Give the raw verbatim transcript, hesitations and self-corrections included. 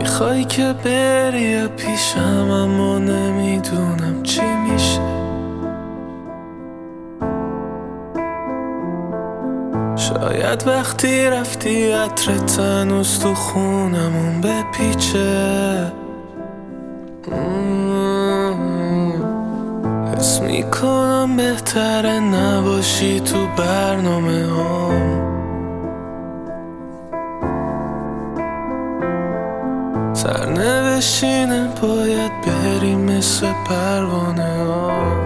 میخوای که بری پیشم اما نمیدونم چی میشه. شاید وقتی رفتی عطرت هنوز تو خونمون بپیچه. حس میکنم بهتره نباشی تو برنامه هم. سرنوشینه باید بری مثل پروانه ها.